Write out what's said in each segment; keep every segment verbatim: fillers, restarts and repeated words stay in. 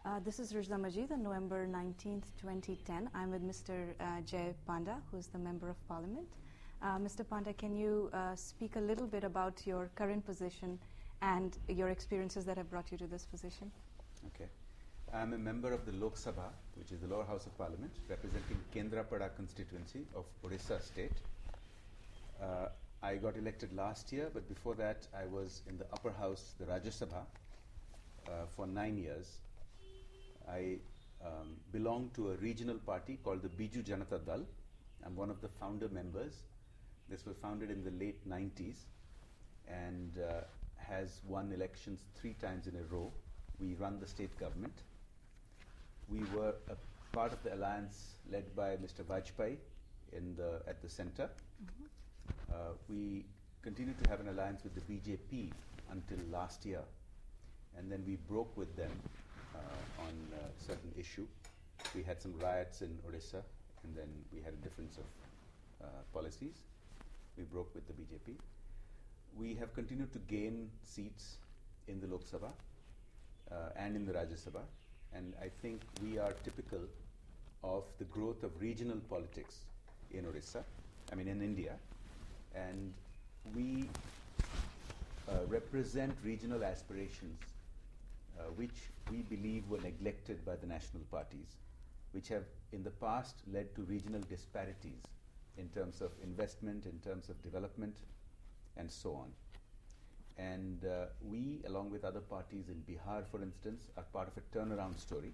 Uh, this is Rijda Majid on November nineteenth, twenty ten. I'm with Mister Uh, Jay Panda, who's the Member of Parliament. Uh, Mister Panda, can you uh, speak a little bit about your current position and your experiences that have brought you to this position? Okay. I'm a member of the Lok Sabha, which is the lower house of Parliament, representing Kendrapada constituency of Odisha state. Uh, I got elected last year, but before that I was in the upper house, the Rajya Sabha, uh, for nine years. I um, belong to a regional party called the Biju Janata Dal. I'm one of the founder members. This was founded in the late nineties and uh, has won elections three times in a row. We run the state government. We were a part of the alliance led by Mister Vajpayee in the, at the center. Mm-hmm. Uh, we continued to have an alliance with the B J P until last year, and then we broke with them uh, on a certain issue. We had some riots in Odisha, and then we had a difference of uh, policies. We broke with the B J P. We have continued to gain seats in the Lok Sabha uh, and in the Rajya Sabha, and I think we are typical of the growth of regional politics in Odisha, I mean in India, and we uh, represent regional aspirations uh, which we believe were neglected by the national parties, which have in the past led to regional disparities in terms of investment, in terms of development, and so on. And uh, we, along with other parties in Bihar, for instance, are part of a turnaround story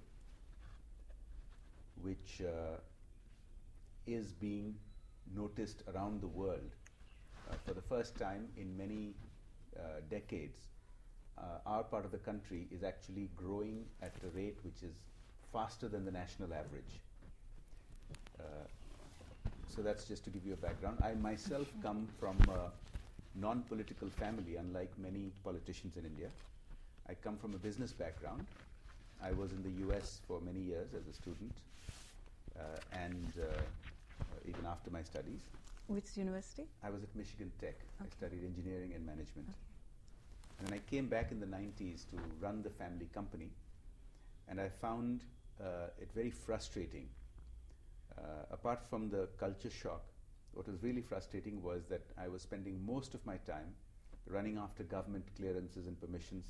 which uh, is being noticed around the world uh, for the first time in many uh, decades. Uh, our part of the country is actually growing at a rate which is faster than the national average. Uh, so that's just to give you a background. I myself come from a non-political family, unlike many politicians in India. I come from a business background. I was in the U S for many years as a student uh, and uh, even after my studies. Which university? I was at Michigan Tech. Okay. I studied engineering and management. Okay. And then I came back in the nineties to run the family company, and I found uh, it very frustrating. Uh, apart from the culture shock, what was really frustrating was that I was spending most of my time running after government clearances and permissions,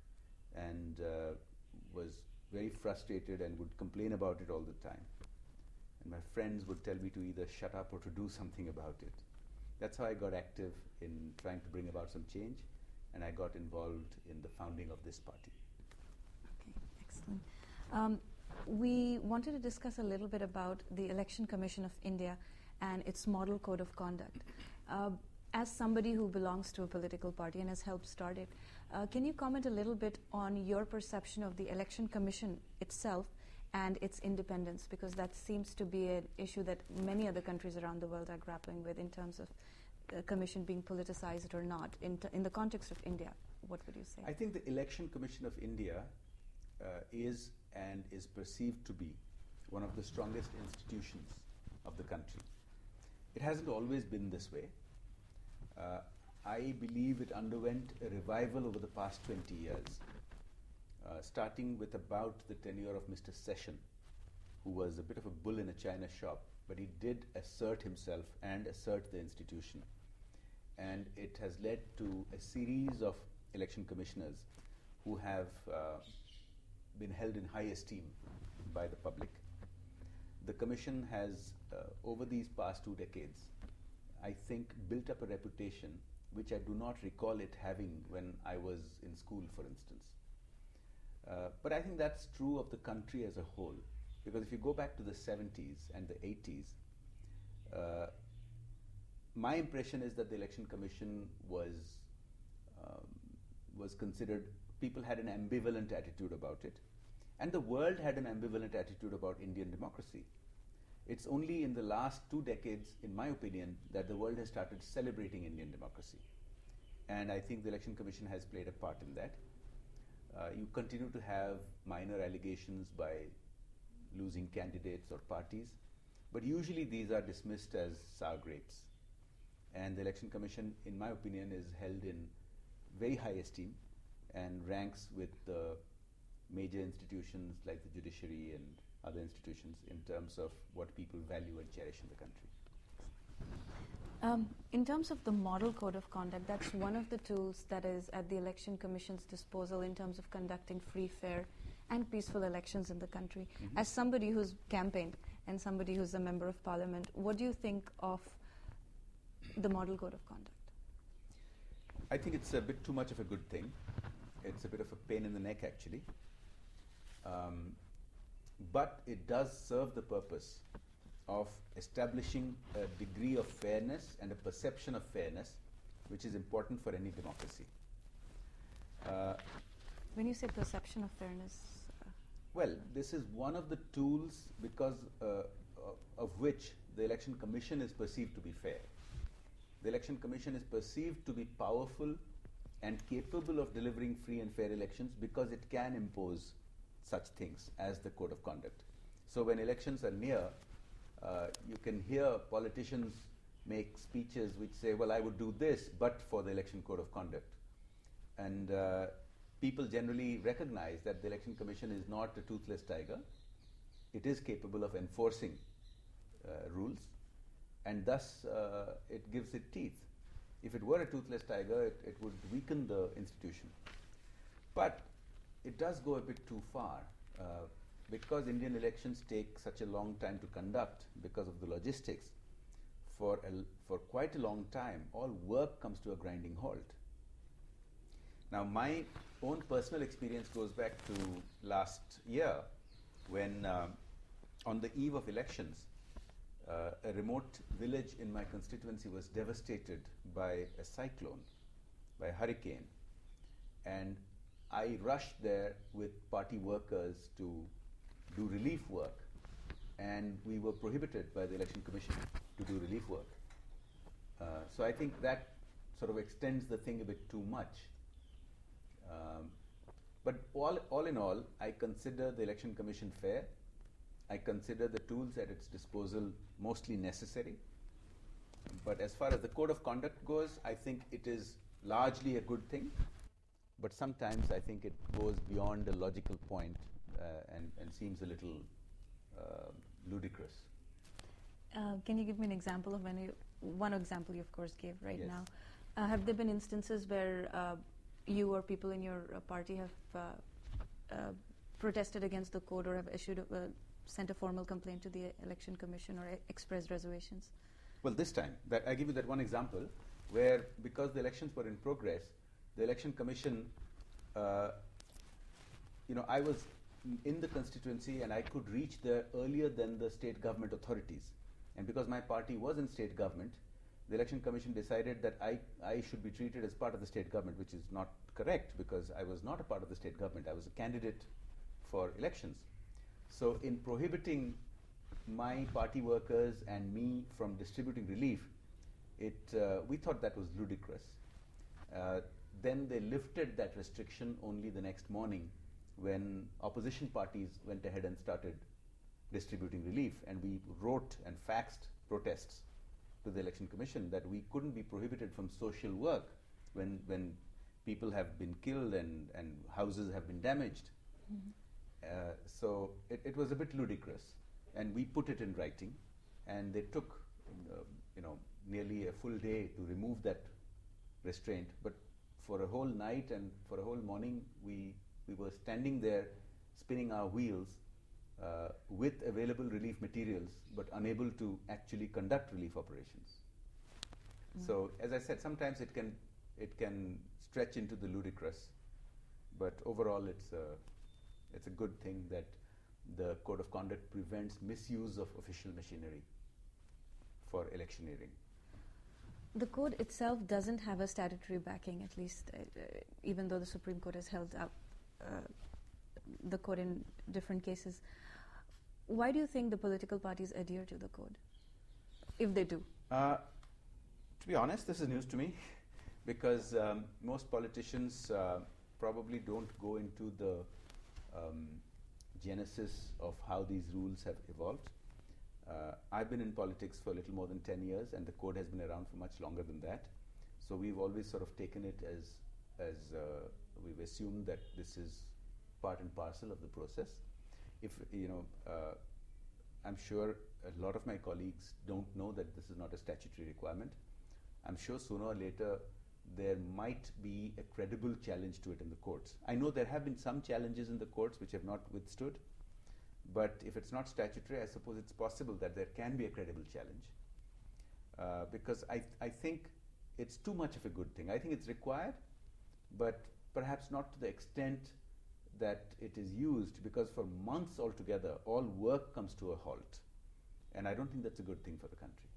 and uh, was very frustrated and would complain about it all the time. And my friends would tell me to either shut up or to do something about it. That's how I got active in trying to bring about some change, and I got involved in the founding of this party. Okay, excellent. Um, we wanted to discuss a little bit about the Election Commission of India and its model code of conduct. Uh, as somebody who belongs to a political party and has helped start it, uh, can you comment a little bit on your perception of the Election Commission itself and its independence? Because that seems to be an issue that many other countries around the world are grappling with in terms of the commission being politicized or not. In, t- in the context of India, what would you say? I think the Election Commission of India uh, is and is perceived to be one of the strongest institutions of the country. It hasn't always been this way. Uh, I believe it underwent a revival over the past twenty years, uh, starting with about the tenure of Mister Session, who was a bit of a bull in a china shop, but he did assert himself and assert the institution. And it has led to a series of election commissioners who have uh, been held in high esteem by the public. The Commission has, uh, over these past two decades, I think, built up a reputation which I do not recall it having when I was in school, for instance. Uh, but I think that's true of the country as a whole, because if you go back to the seventies and the eighties, uh, my impression is that the Election Commission was um, was considered, people had an ambivalent attitude about it, and the world had an ambivalent attitude about Indian democracy. It's only in the last two decades, in my opinion, that the world has started celebrating Indian democracy. And I think the Election Commission has played a part in that. Uh, you continue to have minor allegations by losing candidates or parties, but usually these are dismissed as sour grapes. And the Election Commission, in my opinion, is held in very high esteem and ranks with the major major institutions like the judiciary and other institutions in terms of what people value and cherish in the country. Um, in terms of the model code of conduct, that's one of the tools that is at the Election Commission's disposal in terms of conducting free, fair, and peaceful elections in the country. Mm-hmm. As somebody who's campaigned and somebody who's a member of parliament, what do you think of the model code of conduct? I think it's a bit too much of a good thing. It's a bit of a pain in the neck, actually. Um, but it does serve the purpose of establishing a degree of fairness and a perception of fairness, which is important for any democracy. Uh, when you say perception of fairness? Uh, well, this is one of the tools because uh, of which the Election Commission is perceived to be fair. The Election Commission is perceived to be powerful and capable of delivering free and fair elections because it can impose such things as the code of conduct. So when elections are near, uh, you can hear politicians make speeches which say, well, I would do this, but for the election code of conduct. And uh, people generally recognize that the Election Commission is not a toothless tiger. It is capable of enforcing uh, rules, and thus uh, it gives it teeth. If it were a toothless tiger, it, it would weaken the institution. But it does go a bit too far. Uh, because Indian elections take such a long time to conduct because of the logistics, for, a, for quite a long time, all work comes to a grinding halt. Now, my own personal experience goes back to last year when, um, on the eve of elections, uh, a remote village in my constituency was devastated by a cyclone, by a hurricane. And I rushed there with party workers to do relief work, and we were prohibited by the Election Commission to do relief work. Uh, so I think that sort of extends the thing a bit too much. Um, but all, all in all, I consider the Election Commission fair. I consider the tools at its disposal mostly necessary. But as far as the code of conduct goes, I think it is largely a good thing. But sometimes I think it goes beyond a logical point uh, and, and seems a little uh, ludicrous. Uh, can you give me an example of when you, one example you of course gave right yes. now. Uh, have there been instances where uh, you or people in your uh, party have uh, uh, protested against the code or have issued a, uh, sent a formal complaint to the Election Commission or e- expressed reservations? Well, this time, that I give you that one example where because the elections were in progress, the Election Commission, uh, you know, I was in the constituency and I could reach there earlier than the state government authorities. And because my party was in state government, the Election Commission decided that I, I should be treated as part of the state government, which is not correct because I was not a part of the state government. I was a candidate for elections. So in prohibiting my party workers and me from distributing relief, it, uh, we thought that was ludicrous. Uh, then they lifted that restriction only the next morning when opposition parties went ahead and started distributing relief, and we wrote and faxed protests to the Election Commission that we couldn't be prohibited from social work when when people have been killed and, and houses have been damaged. Mm-hmm. Uh, so it, it was a bit ludicrous, and we put it in writing, and they took uh, you know nearly a full day to remove that restraint. But for a whole night and for a whole morning, we we were standing there spinning our wheels uh, with available relief materials, but unable to actually conduct relief operations. Mm. So, as I said, sometimes it can it can stretch into the ludicrous, but overall, it's a it's a good thing that the code of conduct prevents misuse of official machinery for electioneering. The code itself doesn't have a statutory backing, at least, uh, even though the Supreme Court has held up uh, the code in different cases. Why do you think the political parties adhere to the code, if they do? Uh, to be honest, this is news to me, because um, most politicians uh, probably don't go into the um, genesis of how these rules have evolved. Uh, I've been in politics for a little more than ten years, and the code has been around for much longer than that. So we've always sort of taken it as, as uh, we've assumed that this is part and parcel of the process. If, you know, uh, I'm sure a lot of my colleagues don't know that this is not a statutory requirement. I'm sure sooner or later there might be a credible challenge to it in the courts. I know there have been some challenges in the courts which have not withstood, but if it's not statutory, I suppose it's possible that there can be a credible challenge. Uh, because I, I think it's too much of a good thing. I think it's required, but perhaps not to the extent that it is used, because for months altogether, all work comes to a halt. And I don't think that's a good thing for the country.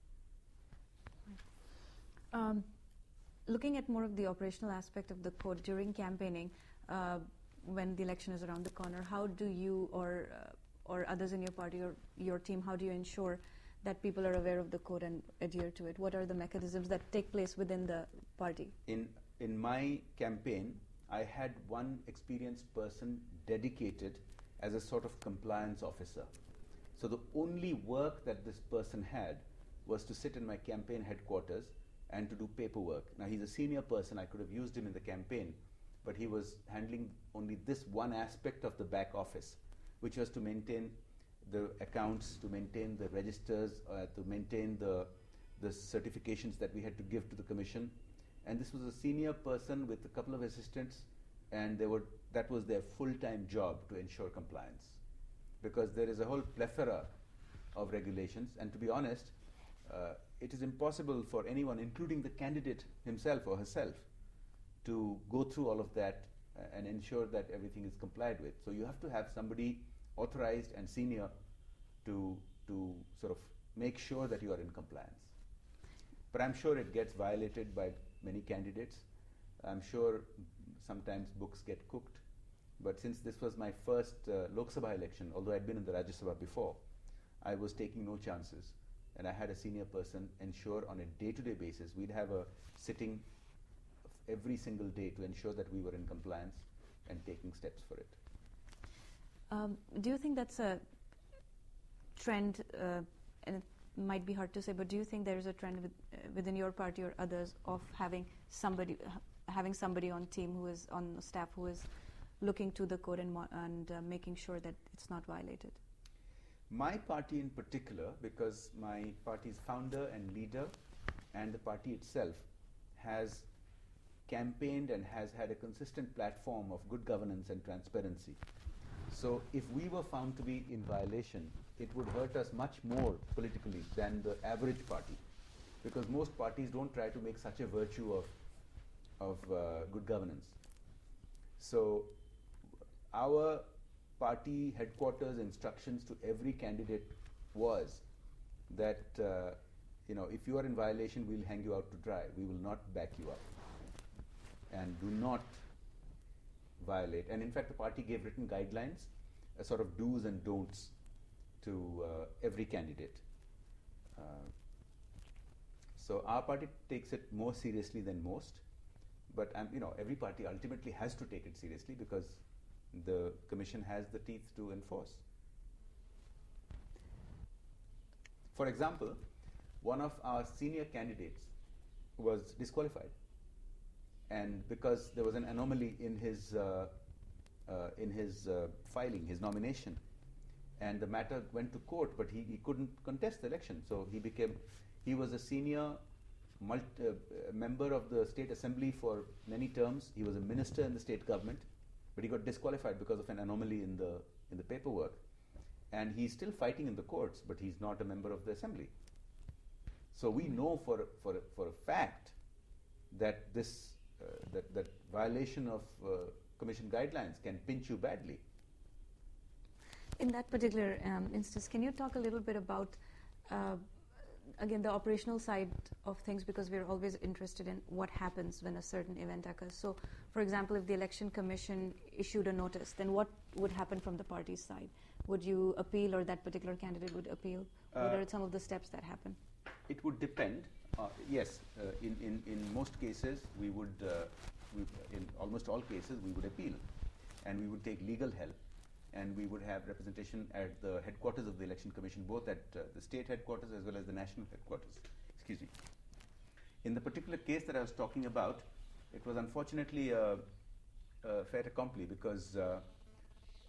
Um, looking at more of the operational aspect of the code during campaigning, uh, when the election is around the corner, how do you or uh, or others in your party or your team, how do you ensure that people are aware of the code and adhere to it? What are the mechanisms that take place within the party? In in my campaign, I had one experienced person dedicated as a sort of compliance officer. So the only work that this person had was to sit in my campaign headquarters and to do paperwork. Now, he's a senior person. I could have used him in the campaign, but he was handling only this one aspect of the back office, which was to maintain the accounts, to maintain the registers, uh, to maintain the, the certifications that we had to give to the commission. And this was a senior person with a couple of assistants, and they were, that was their full-time job to ensure compliance. Because there is a whole plethora of regulations, and to be honest, uh, it is impossible for anyone, including the candidate himself or herself, to go through all of that uh, and ensure that everything is complied with. So you have to have somebody authorized and senior to, to sort of make sure that you are in compliance. But I'm sure it gets violated by many candidates. I'm sure sometimes books get cooked. But since this was my first uh, Lok Sabha election, although I'd been in the Rajya Sabha before, I was taking no chances. And I had a senior person ensure on a day-to-day basis, we'd have a sitting every single day to ensure that we were in compliance and taking steps for it. Um, do you think that's a trend, uh, and it might be hard to say, but do you think there is a trend with, uh, within your party or others of having somebody uh, having somebody on team who is on staff who is looking to the code and, mo- and uh, making sure that it's not violated? My party in particular, because my party's founder and leader and the party itself has campaigned and has had a consistent platform of good governance and transparency. So if we were found to be in violation, it would hurt us much more politically than the average party, because most parties don't try to make such a virtue of, of uh, good governance. So our party headquarters instructions to every candidate was that, uh, you know, if you are in violation, we'll hang you out to dry. We will not back you up. And do not violate. And in fact, the party gave written guidelines, a sort of do's and don'ts to uh, every candidate. Uh, so our party takes it more seriously than most. But, um, you know, every party ultimately has to take it seriously because the commission has the teeth to enforce. For example, one of our senior candidates was disqualified, and because there was an anomaly in his uh, uh, in his uh, filing, his nomination, and the matter went to court, but he, he couldn't contest the election. So he became, he was a senior multi, uh, member of the state assembly for many terms. He was a minister in the state government, but he got disqualified because of an anomaly in the in the paperwork. And he's still fighting in the courts, but he's not a member of the assembly. So we know for for for a fact that this uh, that that violation of uh, commission guidelines can pinch you badly. In that particular um, instance, can you talk a little bit about uh, again the operational side of things, because we're always interested in what happens when a certain event occurs. So, for example, if the election commission issued a notice, then what would happen from the party's side? Would you appeal, or that particular candidate would appeal? Uh, what are some of the steps that happen? It would depend. Uh, yes, uh, in, in, in most cases, we would, uh, we, in almost all cases, we would appeal, and we would take legal help, and we would have representation at the headquarters of the Election Commission, both at uh, the state headquarters as well as the national headquarters. Excuse me. In the particular case that I was talking about, it was unfortunately a, a fait accompli, because uh,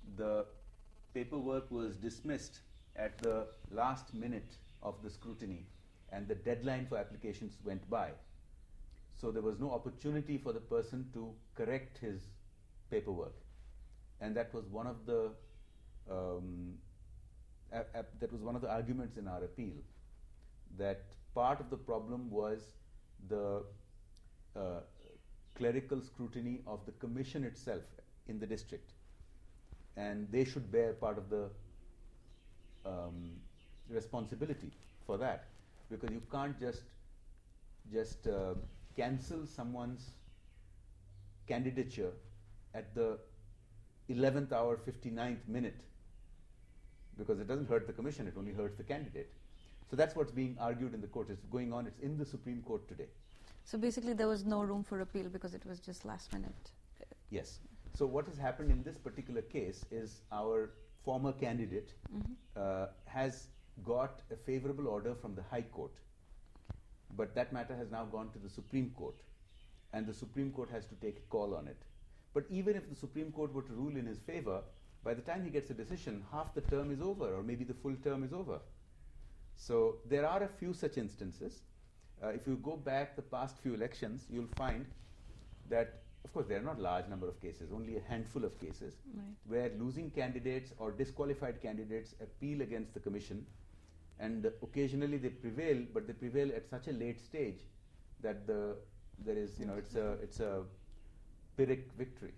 the paperwork was dismissed at the last minute of the scrutiny, and the deadline for applications went by. So there was no opportunity for the person to correct his paperwork, and that was one of the um, ap- ap- that was one of the arguments in our appeal, that part of the problem was the uh, clerical scrutiny of the commission itself in the district, and they should bear part of the um, responsibility for that, because you can't just just uh, cancel someone's candidature at the eleventh hour, fifty-ninth minute, because it doesn't hurt the commission, it only hurts the candidate. So that's what's being argued in the court. It's going on, it's in the Supreme Court today. So basically there was no room for appeal because it was just last minute. Yes. So what has happened in this particular case is our former candidate mm-hmm. uh, has got a favorable order from the High Court, but that matter has now gone to the Supreme Court, and the Supreme Court has to take a call on it. But even if the Supreme Court were to rule in his favor, by the time he gets a decision, half the term is over, or maybe the full term is over. So there are a few such instances. Uh, if you go back the past few elections, you'll find that, of course, there are not large number of cases, only a handful of cases, right, where losing candidates or disqualified candidates appeal against the commission, and uh, occasionally they prevail, but they prevail at such a late stage that the there is, you know, it's a it's a Pyrrhic victory.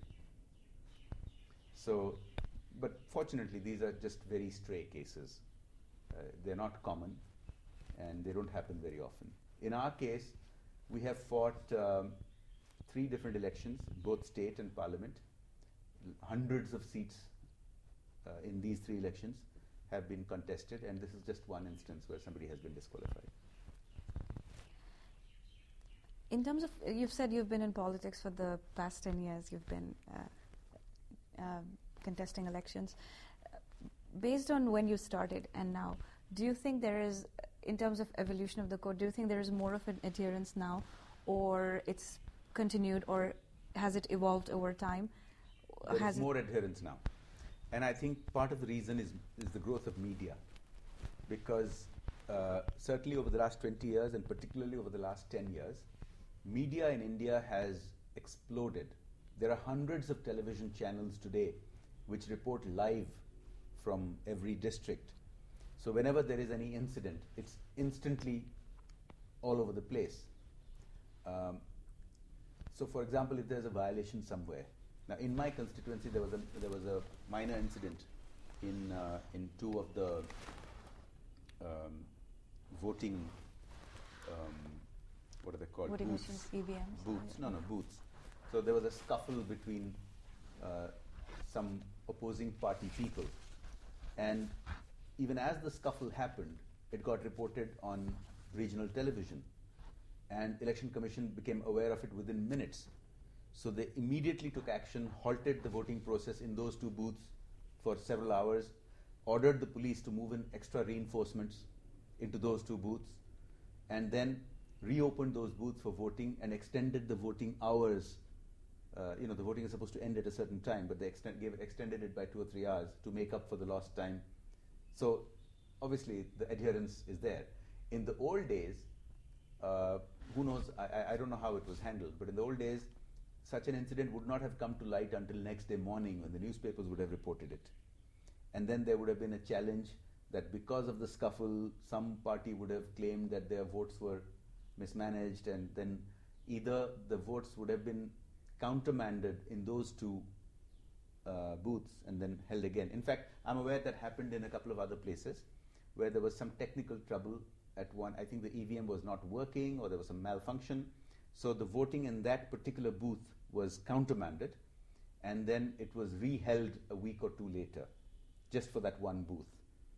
So, but fortunately, these are just very stray cases. Uh, they're not common, and they don't happen very often. In our case, we have fought um, three different elections, both state and parliament. Hundreds of seats uh, in these three elections have been contested, and this is just one instance where somebody has been disqualified. In terms of, you've said you've been in politics for the past ten years, you've been uh, uh, contesting elections. Based on when you started and now, do you think there is, in terms of evolution of the code, do you think there is more of an adherence now, or it's continued, or has it evolved over time? There has is more adherence now. And I think part of the reason is, is the growth of media, because uh, certainly over the last twenty years, and particularly over the last ten years, media in India has exploded. There are hundreds of television channels today which report live from every district. So whenever there is any incident, it's instantly all over the place. Um, so for example, if there's a violation somewhere, now in my constituency there was a, there was a minor incident in, uh, in two of the um, voting, um, what are they called? Voting booths. machines, E V Ms. Booths, no, no, booths. So there was a scuffle between uh, some opposing party people, and even as the scuffle happened, it got reported on regional television, and Election Commission became aware of it within minutes. So they immediately took action, halted the voting process in those two booths for several hours, ordered the police to move in extra reinforcements into those two booths, and then reopened those booths for voting and extended the voting hours. Uh, you know, the voting is supposed to end at a certain time, but they extend, gave, extended it by two or three hours to make up for the lost time. So, obviously, the adherence is there. In the old days, uh, who knows, I, I don't know how it was handled, but in the old days, such an incident would not have come to light until next day morning when the newspapers would have reported it. And then there would have been a challenge that because of the scuffle, some party would have claimed that their votes were mismanaged, and then either the votes would have been countermanded in those two uh, booths and then held again. In fact, I'm aware that happened in a couple of other places where there was some technical trouble at one. I think the E V M was not working, or there was some malfunction. So the voting in that particular booth was countermanded, and then it was re-held a week or two later, just for that one booth.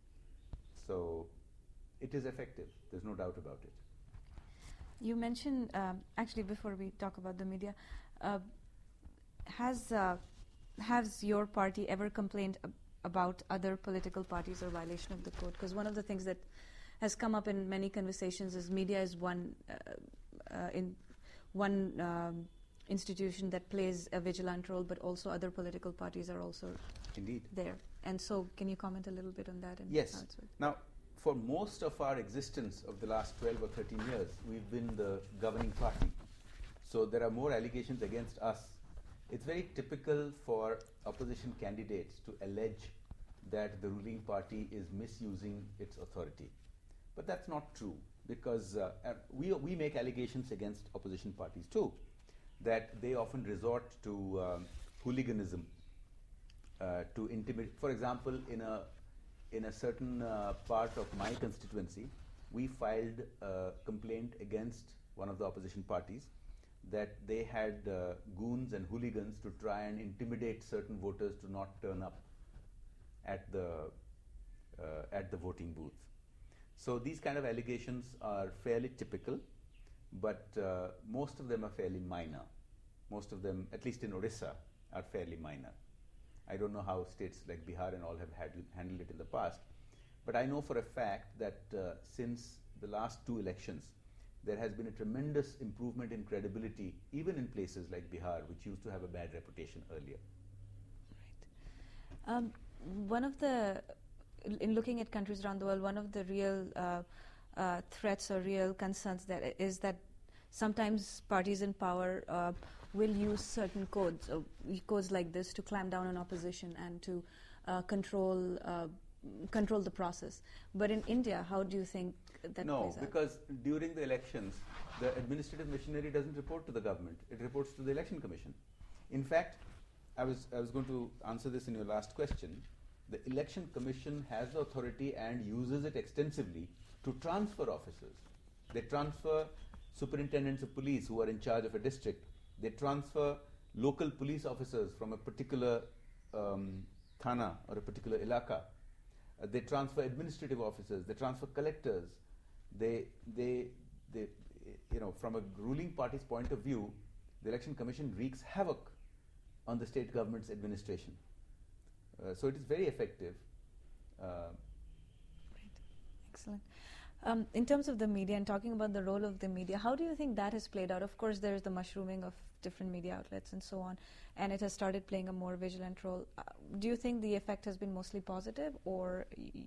So it is effective. There's no doubt about it. You mentioned, um, actually, before we talk about the media, uh, has uh, has your party ever complained ab- about other political parties or violation of the code? Because one of the things that has come up in many conversations is media is one uh, uh, in one um, institution that plays a vigilant role, but also other political parties are also Indeed. there. And so, can you comment a little bit on that? And yes. How it's worked? Now, for most of our existence of the last twelve or thirteen years, we've been the governing party. So there are more allegations against us. It's very typical for opposition candidates to allege that the ruling party is misusing its authority. But that's not true, because uh, we, we make allegations against opposition parties too, that they often resort to um, hooliganism uh, to intimidate. For example, in a in a certain uh, part of my constituency, we filed a complaint against one of the opposition parties that they had uh, goons and hooligans to try and intimidate certain voters to not turn up at the uh, at the voting booth. So these kind of allegations are fairly typical, but uh, most of them are fairly minor. Most of them, at least in Odisha, are fairly minor. I don't know how states like Bihar and all have had, handled it in the past, but I know for a fact that uh, since the last two elections, there has been a tremendous improvement in credibility, even in places like Bihar, which used to have a bad reputation earlier. Right. Um, one of the, in looking at countries around the world, one of the real uh, uh, threats or real concerns that is that sometimes parties in power uh, will use certain codes, uh, codes like this, to clamp down on opposition and to uh, control uh, control the process. But in India, how do you think that no, plays out? No, because during the elections, the administrative machinery doesn't report to the government. It reports to the Election Commission. In fact, I was I was going to answer this in your last question. The Election Commission has the authority and uses it extensively to transfer officers. They transfer superintendents of police who are in charge of a district. They transfer local police officers from a particular um, thana or a particular ilaka. Uh, they transfer administrative officers. They transfer collectors. They, they, they, you know, from a ruling party's point of view, the Election Commission wreaks havoc on the state government's administration. Uh, so it is very effective. Uh, Great, excellent. Um, in terms of the media and talking about the role of the media, how do you think that has played out? Of course, there is the mushrooming of different media outlets and so on, and it has started playing a more vigilant role. Uh, do you think the effect has been mostly positive, or? Y-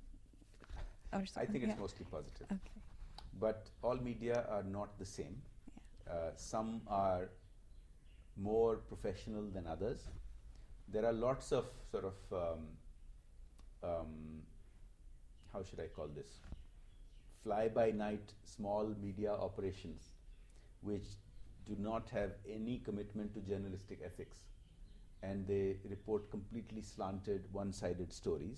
or I think yeah. it's mostly positive. Okay. But all media are not the same. Yeah. Uh, some are more professional than others. There are lots of sort of, um, um, how should I call this? Fly-by-night small media operations which do not have any commitment to journalistic ethics, and they report completely slanted, one-sided stories.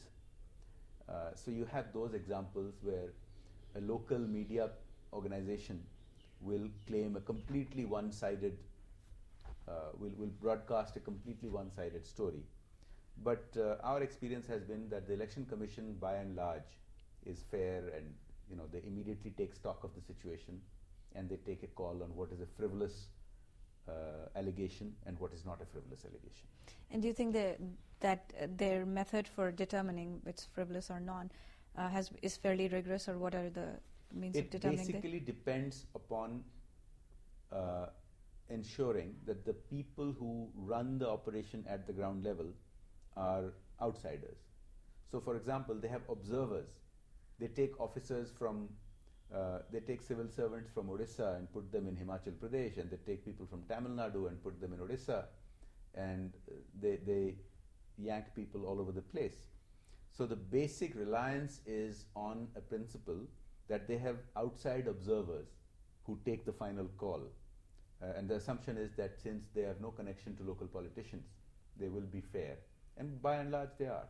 Uh, so you have those examples where a local media organization will claim a completely one-sided, uh, will, will broadcast a completely one-sided story. But uh, our experience has been that the Election Commission, by and large, is fair, and you know they immediately take stock of the situation, and they take a call on what is a frivolous uh, allegation and what is not a frivolous allegation. And do you think that that uh, their method for determining it's frivolous or not uh, has is fairly rigorous, or what are the means it of determining that? It basically depends upon uh, ensuring that the people who run the operation at the ground level are outsiders. So, for example, they have observers. They take officers from, uh, they take civil servants from Odisha and put them in Himachal Pradesh, and they take people from Tamil Nadu and put them in Odisha, and uh, they, they yank people all over the place. So the basic reliance is on a principle that they have outside observers who take the final call. Uh, and the assumption is that since they have no connection to local politicians, they will be fair. And by and large, they are.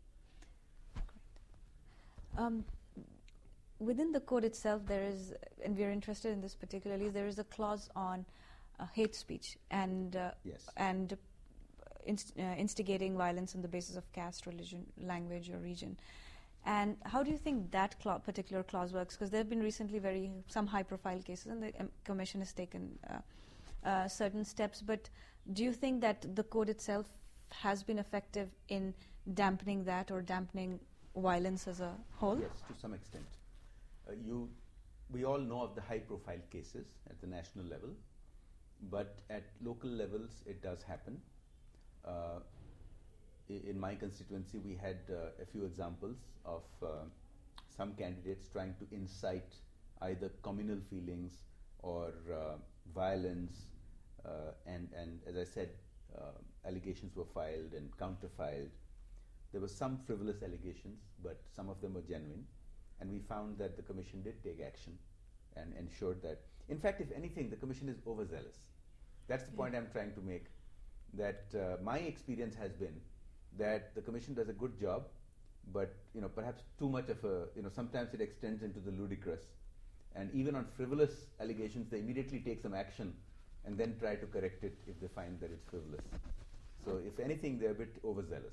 Um, within the code itself, there is, and we are interested in this particularly, there is a clause on uh, hate speech and uh, yes. and inst- uh, instigating violence on the basis of caste, religion, language, or region. And how do you think that cl- particular clause works? Because there have been recently very some high-profile cases, and the um, Commission has taken uh, uh, certain steps. But do you think that the code itself has been effective in dampening that, or dampening violence as a whole? Yes, to some extent. Uh, you, we all know of the high-profile cases at the national level, but at local levels it does happen. Uh, in my constituency, we had uh, a few examples of uh, some candidates trying to incite either communal feelings or uh, violence, uh, and, and as I said, uh, allegations were filed and counter-filed. There were some frivolous allegations, but some of them were genuine, and we found that the Commission did take action and ensured that, in fact, if anything, the Commission is overzealous. That's the point I'm trying to make, that uh, my experience has been that the Commission does a good job, but you know, perhaps too much of a, you know, sometimes it extends into the ludicrous. And even on frivolous allegations, they immediately take some action and then try to correct it if they find that it's frivolous. So if anything, they're a bit overzealous.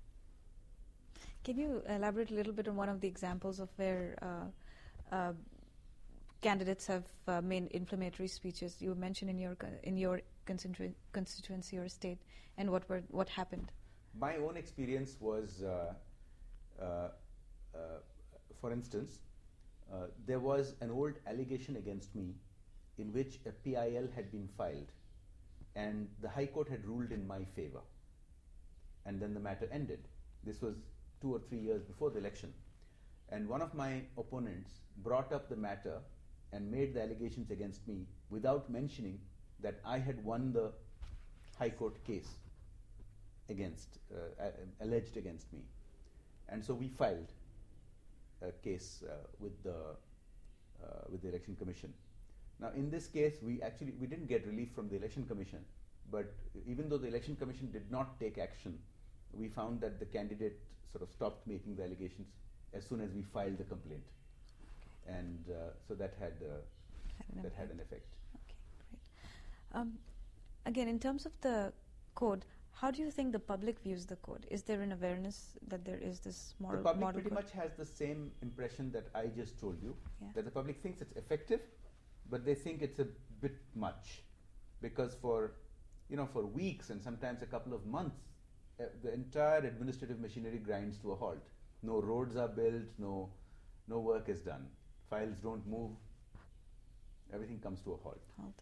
Can you elaborate a little bit on one of the examples of where uh, uh, candidates have uh, made inflammatory speeches? You mentioned in your in your constitu- constituency or state, and what were what happened? My own experience was, uh, uh, uh, for instance, uh, there was an old allegation against me in which a P I L had been filed, and the High Court had ruled in my favor, and then the matter ended. This was two or three years before the election, and one of my opponents brought up the matter and made the allegations against me without mentioning that I had won the High Court case against, uh, uh, alleged against me. And so we filed a case uh, with the uh, with the Election Commission. Now in this case, we actually, we didn't get relief from the Election Commission, but even though the Election Commission did not take action, we found that the candidate sort of stopped making the allegations as soon as we filed the complaint. And uh, so that had, uh, had that had an effect. Okay, great. Um, again, in terms of the code, how do you think the public views the code? Is there an awareness that there is this moral The public model pretty code? much has the same impression that I just told you, Yeah. that the public thinks it's effective, but they think it's a bit much, because for, you know, for weeks and sometimes a couple of months, uh, the entire administrative machinery grinds to a halt. No roads are built, no, no work is done. Files don't move, everything comes to a halt. Halt.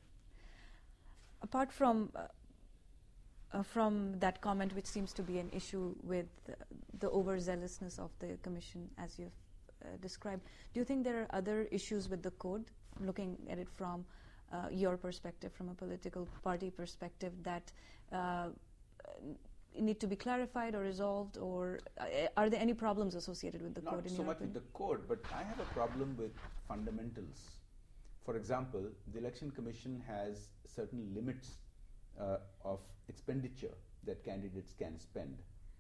Apart from uh, uh, from that comment, which seems to be an issue with uh, the overzealousness of the Commission, as you've uh, described, do you think there are other issues with the code, looking at it from uh, your perspective, from a political party perspective, that uh, need to be clarified or resolved, or uh, are there any problems associated with the Not code? In so your much opinion? with the code, but I have a problem with fundamentals. For example, the Election Commission has certain limits uh, of expenditure that candidates can spend.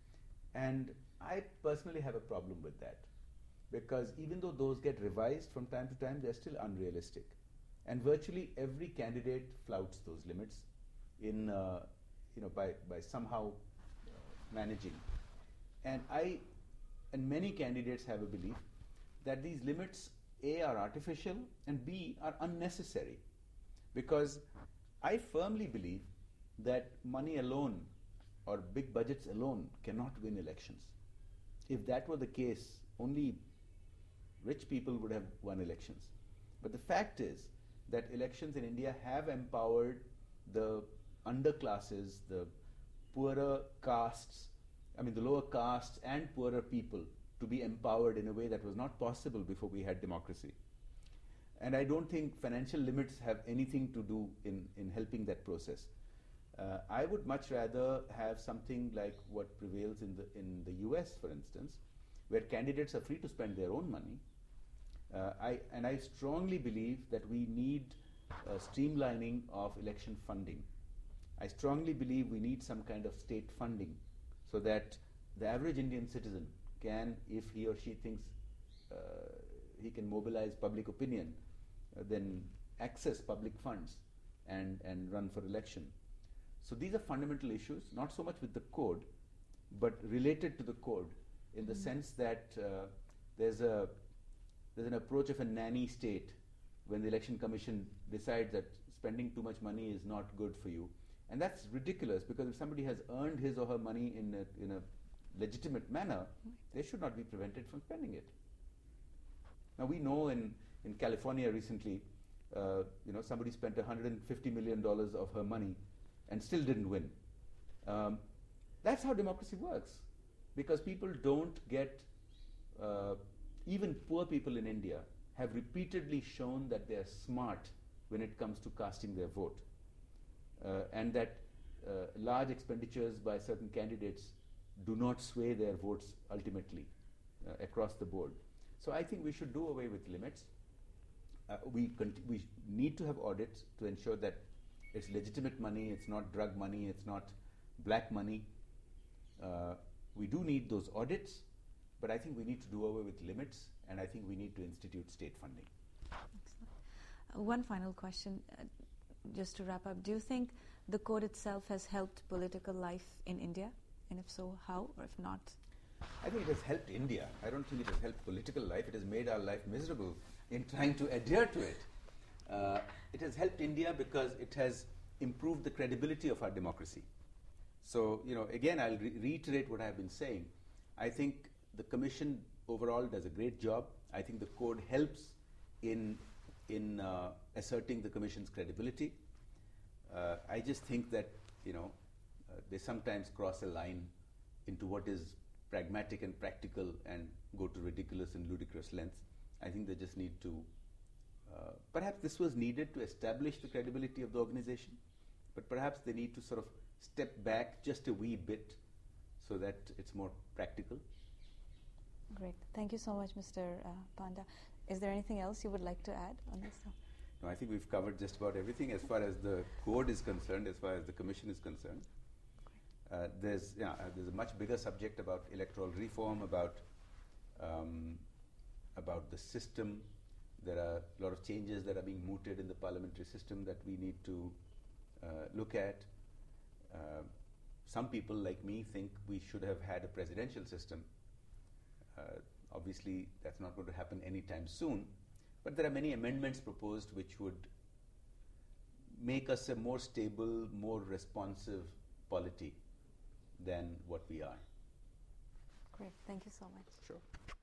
And I personally have a problem with that, because even though those get revised from time to time, they're still unrealistic. And virtually every candidate flouts those limits in, uh, you know, by, by somehow managing. And I, and many candidates have a belief that these limits, A, are artificial, and B, are unnecessary. Because I firmly believe that money alone or big budgets alone cannot win elections. If that were the case, only rich people would have won elections. But the fact is that elections in India have empowered the underclasses, the poorer castes, I mean the lower castes and poorer people, to be empowered in a way that was not possible before we had democracy. And I don't think financial limits have anything to do in, in helping that process. Uh, I would much rather have something like what prevails in the, in the U S, for instance, where candidates are free to spend their own money. Uh, I, and I strongly believe that we need uh, streamlining of election funding. I strongly believe we need some kind of state funding so that the average Indian citizen can, if he or she thinks uh, he can mobilize public opinion, uh, then access public funds and, and run for election. So these are fundamental issues, not so much with the code, but related to the code, in the mm. sense that uh, there's a there's an approach of a nanny state when the Election Commission decides that spending too much money is not good for you. And that's ridiculous, because if somebody has earned his or her money in a, in a legitimate manner, they should not be prevented from spending it. Now we know in, in California recently, uh, you know, somebody spent one hundred fifty million dollars of her money and still didn't win. Um, that's how democracy works, because people don't get, uh, even poor people in India have repeatedly shown that they are smart when it comes to casting their vote, uh, and that uh, large expenditures by certain candidates do not sway their votes ultimately uh, across the board. So I think we should do away with limits. Uh, we, cont- we need to have audits to ensure that it's legitimate money, it's not drug money, it's not black money. Uh, we do need those audits, but I think we need to do away with limits, and I think we need to institute state funding. Excellent. Uh, one final question, uh, just to wrap up. Do you think the code itself has helped political life in India? And if so, how? Or if not? I think it has helped India. I don't think it has helped political life. It has made our life miserable in trying to adhere to it. Uh, it has helped India because it has improved the credibility of our democracy. So, you know, again, I'll re- reiterate what I've been saying. I think the Commission overall does a great job. I think the code helps in, in uh, asserting the Commission's credibility. Uh, I just think that, you know, uh, they sometimes cross a line into what is pragmatic and practical and go to ridiculous and ludicrous lengths. I think they just need to, uh, perhaps this was needed to establish the credibility of the organization, but perhaps they need to sort of step back just a wee bit so that it's more practical. Great. Thank you so much, Mister Uh, Panda. Is there anything else you would like to add on this? No, I think we've covered just about everything as far as the code is concerned, as far as the Commission is concerned. Uh, there's, yeah, uh, there's a much bigger subject about electoral reform, about um, about the system. There are a lot of changes that are being mooted in the parliamentary system that we need to uh, look at. Uh, some people like me think we should have had a presidential system. Uh, obviously, that's not going to happen anytime soon, but there are many amendments proposed which would make us a more stable, more responsive polity than what we are. Great. Thank you so much. Sure.